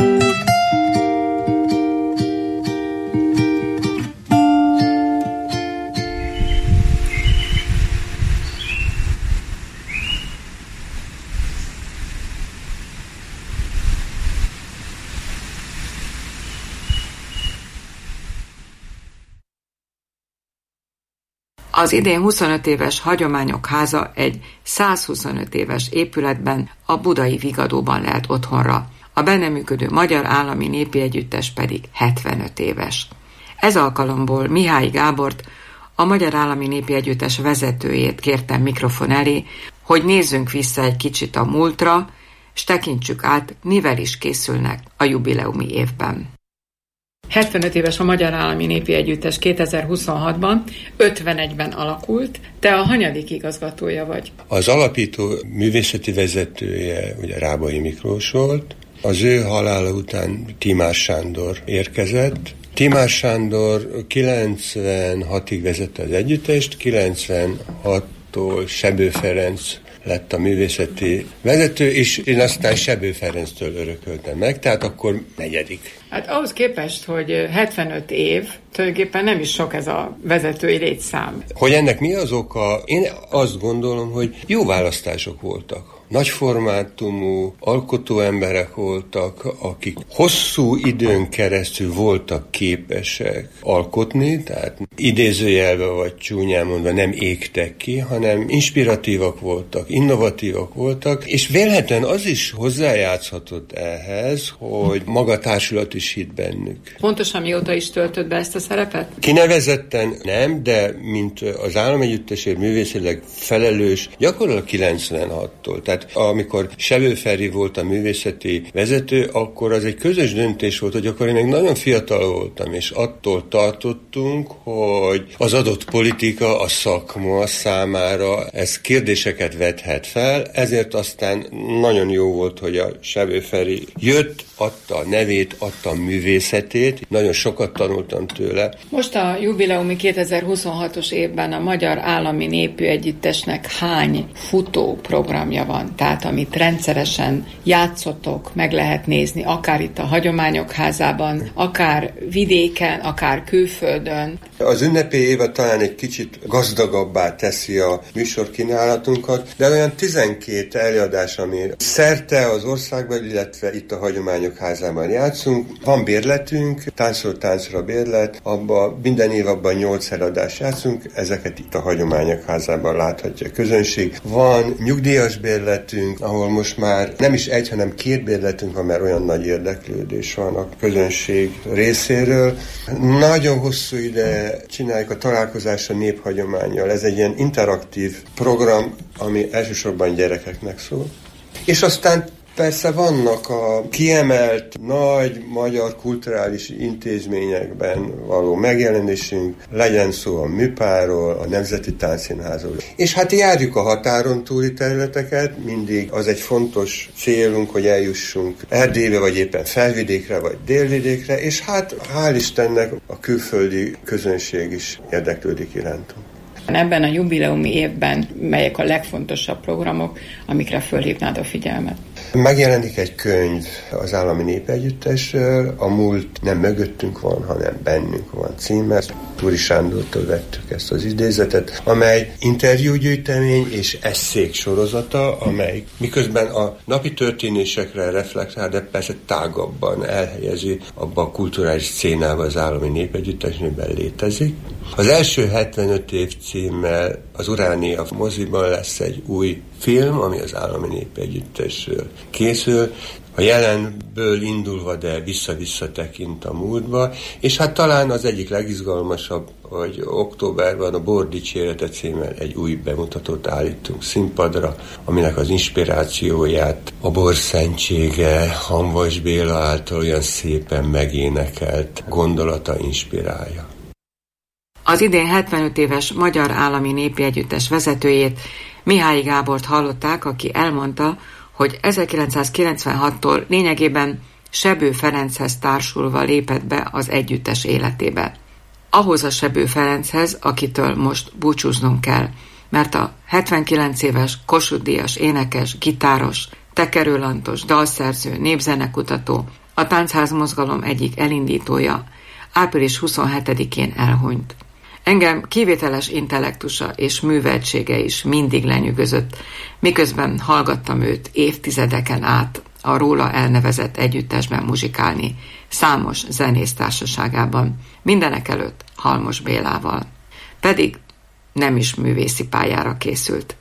Az idén huszonöt éves Hagyományok Háza egy százhuszonöt éves épületben, a budai Vigadóban lelt otthonra. A benne működő Magyar Állami Népi Együttes pedig hetvenöt éves. Ez alkalomból Mihály Gábort, a Magyar Állami Népi Együttes vezetőjét kértem mikrofon elé, hogy nézzünk vissza egy kicsit a múltra, s tekintsük át, mivel is készülnek a jubileumi évben. hetvenöt éves a Magyar Állami Népi Együttes kétezer-huszonhatban, ötvenegyben alakult. Te a hanyadik igazgatója vagy? Az alapító művészeti vezetője ugye Rábai Miklós volt. Az ő halála után Tímár Sándor érkezett. Tímár Sándor kilencvenhatig vezette az együttest, kilencvenhattól Sebő Ferenc lett a művészeti vezető, és én aztán Sebő Ferenctől örököltem meg, tehát akkor negyedik. Hát ahhoz képest, hogy hetvenöt év, tulajdonképpen nem is sok ez a vezetői létszám. Hogy ennek mi az oka? Én azt gondolom, hogy jó választások voltak. Nagy formátumú, alkotó emberek voltak, akik hosszú időn keresztül voltak képesek alkotni, tehát idézőjelve vagy csúnyán mondva nem égtek ki, hanem inspiratívak voltak, innovatívak voltak, és vélhetően az is hozzájátszhatott ehhez, hogy maga társulati erősít bennük. Pontosan mióta is töltött be ezt a szerepet? Kinevezetten nem, de mint az államegyüttesért művészileg felelős, gyakorlatilag kilencvenhattól. Tehát amikor Sebő Feri volt a művészeti vezető, akkor az egy közös döntés volt, hogy akkor én még nagyon fiatal voltam, és attól tartottunk, hogy az adott politika, a szakma számára ez kérdéseket vethet fel, ezért aztán nagyon jó volt, hogy a Sebő Feri jött, adta a nevét, adta a művészetét, nagyon sokat tanultam tőle. Most a jubileumi kétezer-huszonhatos évben a Magyar Állami Népműegyüttesnek hány futó programja van? Tehát amit rendszeresen játszotok, meg lehet nézni, akár itt a Hagyományok Házában, akár vidéken, akár külföldön. Az ünnepi éve talán egy kicsit gazdagabbá teszi a műsorkínálatunkat, de olyan tizenkét előadás, ami szerte az országban, illetve itt a Hagyományok Házában játszunk. Van bérletünk, táncról táncra bérlet, abban minden év abban nyolc előadást játszunk, ezeket itt a Hagyományok Házában láthatja a közönség. Van nyugdíjas bérletünk, ahol most már nem is egy, hanem két bérletünk van, mert olyan nagy érdeklődés van a közönség részéről. Nagyon hosszú ide csináljuk a Találkozás a néphagyománnyal. Ez egy ilyen interaktív program, ami elsősorban gyerekeknek szól. És aztán persze vannak a kiemelt nagy magyar kulturális intézményekben való megjelenésünk, legyen szó a Műpáról, a Nemzeti Táncszínházról. És hát járjuk a határon túli területeket, mindig az egy fontos célunk, hogy eljussunk Erdélybe, vagy éppen Felvidékre, vagy Délvidékre, és hát hál' Istennek a külföldi közönség is érdeklődik irántunk. Ebben a jubileumi évben melyek a legfontosabb programok, amikre fölhívnád a figyelmet? Megjelenik egy könyv az Állami Népegyüttesről, a múlt nem mögöttünk van, hanem bennünk van címe. Túri Sándortól vettük ezt az idézetet, amely interjúgyűjtemény és esszék sorozata, amely miközben a napi történésekre reflektál, de persze tágabban elhelyezi abba a kulturális szcénába az Állami Népegyüttesben létezik. Az első hetvenöt év címmel az Uránia moziban lesz egy új film, ami az Állami Népegyüttesről készül, a jelenből indulva, de vissza-vissza tekint a múltba, és hát talán az egyik legizgalmasabb, hogy októberben a Bor dicsérete címmel egy új bemutatót állítunk színpadra, aminek az inspirációját a Bor szentsége Hamvas Béla által olyan szépen megénekelt gondolata inspirálja. Az idén hetvenöt éves Magyar Állami Népi Együttes vezetőjét, Mihály Gábort hallották, aki elmondta, hogy ezerkilencszázkilencvenhattól lényegében Sebő Ferenchez társulva lépett be az együttes életébe. Ahhoz a Sebő Ferenchez, akitől most búcsúznunk kell, mert a hetvenkilenc éves Kossuth-díjas énekes, gitáros, tekerőlantos, dalszerző, népzenekutató, a Táncház mozgalom egyik elindítója április huszonhetedikén elhunyt. Engem kivételes intellektusa és műveltsége is mindig lenyűgözött, miközben hallgattam őt évtizedeken át a róla elnevezett együttesben muzsikálni, számos zenész társaságában, mindenek előtt Halmos Bélával. Pedig nem is művészi pályára készült.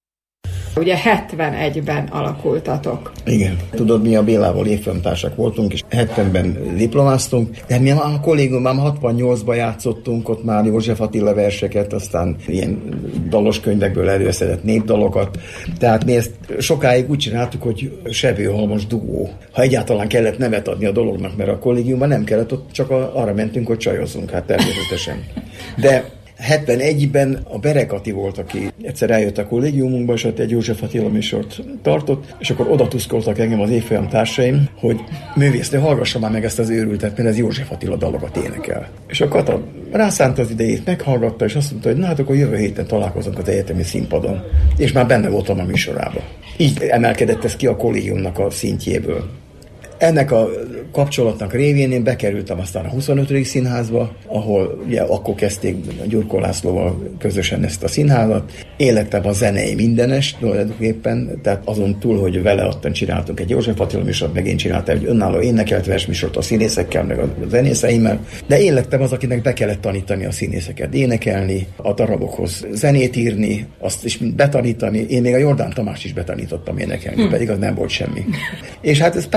Ugye hetvenegyben alakultatok. Igen. Tudod, mi a Bélával évfolyamtársak voltunk, és hetvenben diplomáztunk, de mi a kollégiumban hatvannyolcban játszottunk, ott már József Attila verseket, aztán ilyen dalos könyvekből előszedett népdalokat. Tehát mi ezt sokáig úgy csináltuk, hogy Sebő-Halmos duó. Ha egyáltalán kellett nevet adni a dolognak, mert a kollégiumban nem kellett, ott csak arra mentünk, hogy csajozzunk, hát természetesen. De hetvenegyben a Berekati volt, aki egyszer eljött a kollégiumunkba, és ott egy József Attila műsort tartott, és akkor oda tuszkoltak engem az évfolyam társaim, hogy művésznő, hallgassa már meg ezt az őrültet, mert ez József Attila dalokat énekel. És a Kata rászánta az idejét, meghallgatta, és azt mondta, hogy na hát akkor jövő héten találkozunk az egyetemi színpadon. És már benne voltam a műsorában. Így emelkedett ez ki a kollégiumnak a szintjéből. Ennek a kapcsolatnak révén én bekerültem aztán a huszonötödik színházba, ahol ugye akkor kezdték Gyurkó Lászlóval közösen ezt a színházat. Én lettem a zenei mindenes tulajdonképpen, tehát azon túl, hogy vele ottan csináltunk egy József Attila műsort, meg én csináltam egy önálló énekelt versműsort a színészekkel, meg a zenészeimmel, de én lettem az, akinek be kellett tanítani a színészeket énekelni, a darabokhoz zenét írni, azt is betanítani. Én még a Jordán Tamást is betanítottam énekelni, hmm. pedig az nem volt semmi. És hát ez párhuzamosan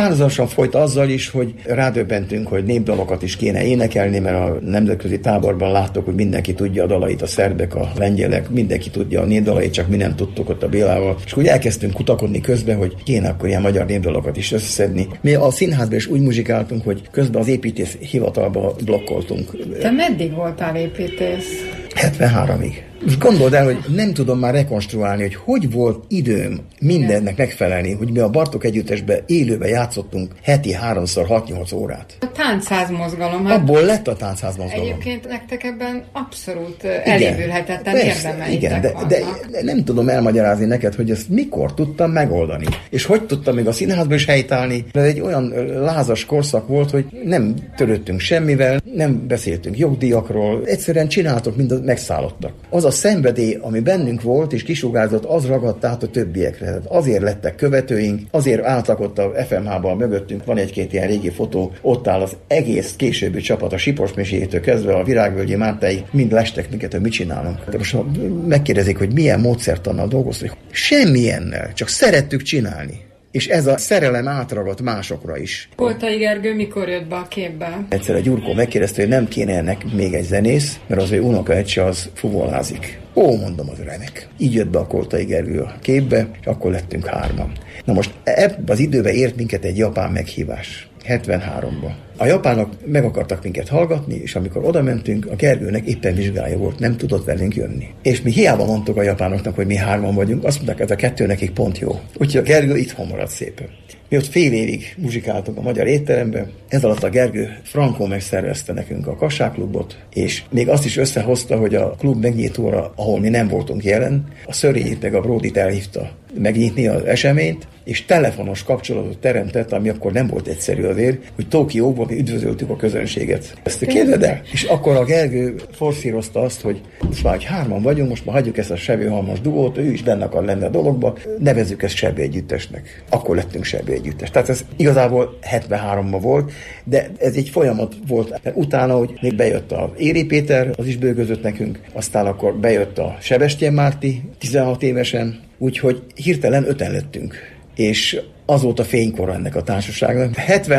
folyt azzal is, hogy rádöbbentünk, hogy népdalokat is kéne énekelni, mert a nemzetközi táborban láttuk, hogy mindenki tudja a dalait, a szerbek, a lengyelek, mindenki tudja a népdalait, csak mi nem tudtuk ott a Bélával. És úgy elkezdtünk kutakodni közben, hogy kéne akkor ilyen magyar népdalokat is összeszedni. Mi a színházban is úgy muzsikáltunk, hogy közben az építész hivatalba blokkoltunk. Te meddig voltál építész? hetvenháromig. Most gondold el, hogy nem tudom már rekonstruálni, hogy hogy volt időm mindennek megfelelni, hogy mi a Bartók együttesben élőben játszottunk heti háromszor hat-nyolc órát. A táncház mozgalom. Hát abból lett a táncház mozgalom. Egyébként nektek ebben abszolút elévülhetetlen érdemeitek igen, de, de, de nem tudom elmagyarázni neked, hogy ezt mikor tudtam megoldani. És hogy tudtam még a színházban is helytállni, mert egy olyan lázas korszak volt, hogy nem törődtünk semmivel, nem beszéltünk jogdíjakról, egyszerűen csináltok, mint megszállottak. Az a szenvedély, ami bennünk volt és kisugárzott, az ragadt át a többiekre. Azért lettek követőink, azért álltak ott a ef em há-ban mögöttünk, van egy-két ilyen régi fotó, ott áll az egész későbbi csapat, a Sipos Misétől kezdve a Virágvölgyi Mártáig, mind lestek minket, hogy mit csinálunk. De most megkérdezik, hogy milyen módszertannal dolgoztunk. Semmilyennel, csak szerettük csinálni. És ez a szerelem átragadt másokra is. Koltai Gergő mikor jött be a képbe? Egyszer a Gyurkó megkérdezte, hogy nem kéne ennek még egy zenész, mert az ő unokaöccse az fuvolázik. Ó, mondom, az remek. Így jött be a Koltai Gergő a képbe, és akkor lettünk hárman. Na most ebben az időben ért minket egy japán meghívás. hetvenháromban. A japánok meg akartak minket hallgatni, és amikor oda mentünk, a Gergőnek éppen vizsgája volt, nem tudott velünk jönni. És mi hiába mondtuk a japánoknak, hogy mi hárman vagyunk, azt mondták, ez a kettő nekik pont jó. Úgyhogy a Gergő itthon maradt szépen. Mi ott fél évig muzsikáltunk a magyar étteremben, ez alatt a Gergő frankon megszervezte nekünk a Kassáklubot, és még azt is összehozta, hogy a klub megnyitóra, ahol mi nem voltunk jelen, a Szörényit meg a Bródit elhívta megnyitni az eseményt, és telefonos kapcsolatot teremtett, ami akkor nem volt egyszerű azért, hogy Tokióban mi üdvözöltük a közönséget. Ezt képzeld el? És akkor a Gergő forszírozta azt, hogy most már, hogy hárman vagyunk, most már hagyjuk ezt a Sebő-Halmos dugót, ő is benne akar lenni a dologba, nevezzük ezt Sebő együttesnek. Akkor lettünk Sebő együttes. Tehát ez igazából hetvenháromban volt, de ez egy folyamat volt. Mert utána, hogy még bejött a Éri Péter, az is bőgözött nekünk, aztán akkor bejött a Sebestyén Márti, tizenhat évesen, úgyhogy hirtelen öten lettünk. És az volt a fénykor ennek a társaságnak.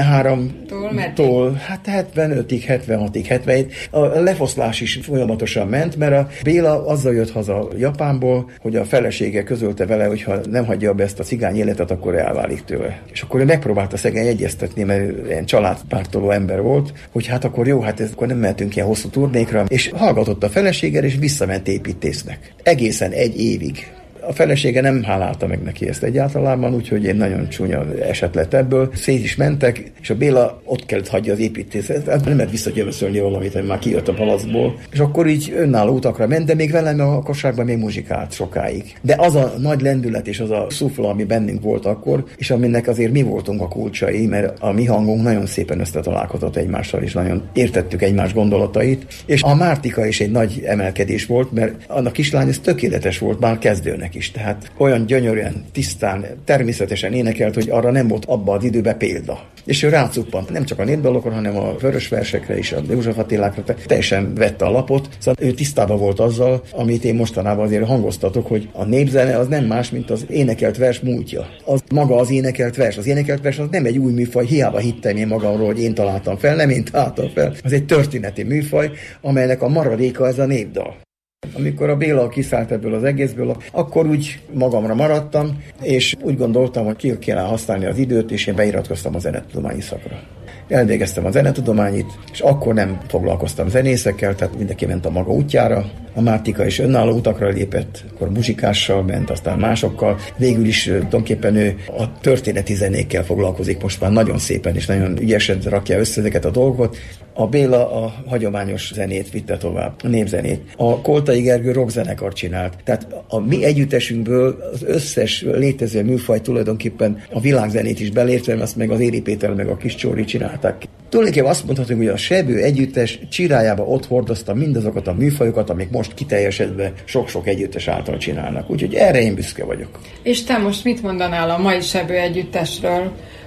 hetvenháromtól hát hetvenötig, hetvenhatig, hetvenhét a lefoszlás is folyamatosan ment, mert a Béla azzal jött haza Japánból, hogy a felesége közölte vele, hogy ha nem hagyja be ezt a cigány életet, akkor elválik tőle. És akkor ő megpróbálta szegény egyeztetni, mert ilyen családpártoló ember volt, hogy hát akkor jó, hát ez, akkor nem mehetünk ilyen hosszú turnékra, és hallgatott a feleséggel, és visszament építésznek. Egészen egy évig. A felesége nem hálálta meg neki ezt egyáltalán, úgyhogy egy nagyon csúnya eset lett ebből. Szét is mentek, és a Béla ott kellett hagyja az építészet. Nem lehet visszagyövöszölni valamit, hogy már kijött a palacból. És akkor így önálló utakra ment, de még velem a kosárban még muzsikált sokáig. De az a nagy lendület és az a szufla, ami bennünk volt akkor, és aminek azért mi voltunk a kulcsai, mert a mi hangunk nagyon szépen összetalálkozott egymással, és nagyon értettük egymás gondolatait. És a Mártika is egy nagy emelkedés volt, mert annak kislány ez tökéletes volt már kezdőnek is. Tehát olyan gyönyörűen, tisztán, természetesen énekelt, hogy arra nem volt abban az időben példa. És ő rácuppant nem csak a népdalokra, hanem a vörös versekre is, a József Attilákra, teljesen vette a lapot. Szóval ő tisztában volt azzal, amit én mostanában azért hangoztatok, hogy a népzene az nem más, mint az énekelt vers múltja. Az maga az énekelt vers. Az énekelt vers az nem egy új műfaj, hiába hittem én magamról, hogy én találtam fel, nem én találtam fel. Az egy történeti műfaj, amelynek a maradéka ez a népdal. Amikor a Béla kiszállt ebből az egészből, akkor úgy magamra maradtam, és úgy gondoltam, hogy ki kéne használni az időt, és én beiratkoztam a zenetudományi szakra. Elvégeztem a zenetudományit, és akkor nem foglalkoztam zenészekkel, tehát mindenki ment a maga útjára. A Mártika is önálló utakra lépett, akkor muzsikással ment, aztán másokkal. Végül is tulajdonképpen ő a történeti zenékkel foglalkozik most már nagyon szépen, és nagyon ügyesen rakja össze ezeket a dolgokat. A Béla a hagyományos zenét vitte tovább, a népzenét. A Koltai Gergő rockzenekart csinált. Tehát a mi együttesünkből az összes létező műfaj tulajdonképpen a világzenét is belértve, azt meg az Éri Péter meg a Kis Csóri csinálták. Tulajdonképpen azt mondhatunk, hogy a Sebő együttes csirájába ott hordozta mindazokat a műfajokat, amik most kiteljesedve sok-sok együttes által csinálnak. Úgyhogy erre én büszke vagyok. És te most mit mondanál a mai Sebő együttesről?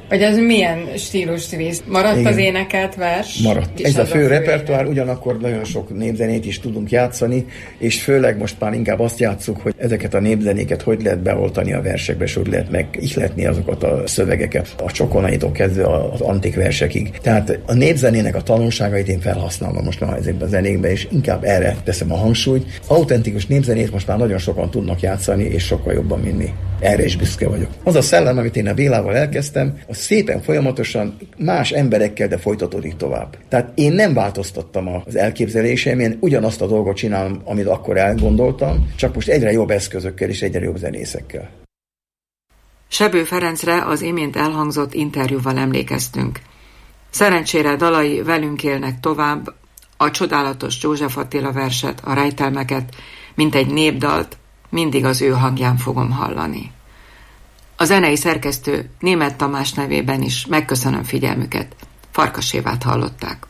Vagy az milyen stílust visz? Maradt igen. Az énekelt vers? Maradt. Ez a fő, fő repertoár, ugyanakkor nagyon sok népzenét is tudunk játszani, és főleg most már inkább azt játsszuk, hogy ezeket a népzenéket hogy lehet beoltani a versekbe, és hogy lehet meg ihletni azokat a szövegeket, a csokonaitól kezdve az antik versekig. Tehát a népzenének a tanulságait én felhasználom most már ezekben a zenékben, és inkább erre teszem a hangsúlyt. Autentikus népzenét most már nagyon sokan tudnak játszani, és sokkal jobban, mint mi. Erre is büszke vagyok. Az a szellem, amit én a Bélával elkezdtem, az szépen folyamatosan más emberekkel, de folytatódik tovább. Tehát én nem változtattam az elképzeléseim, én ugyanazt a dolgot csinálom, amit akkor elgondoltam, csak most egyre jobb eszközökkel és egyre jobb zenészekkel. Sebő Ferencre az imént elhangzott interjúval emlékeztünk. Szerencsére dalai velünk élnek tovább, a csodálatos József Attila verset, a rejtelmeket, mint egy népdalt, mindig az ő hangján fogom hallani. A zenei szerkesztő Németh Tamás nevében is megköszönöm figyelmüket. Farkas Évát hallották.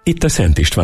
Itt a Szent István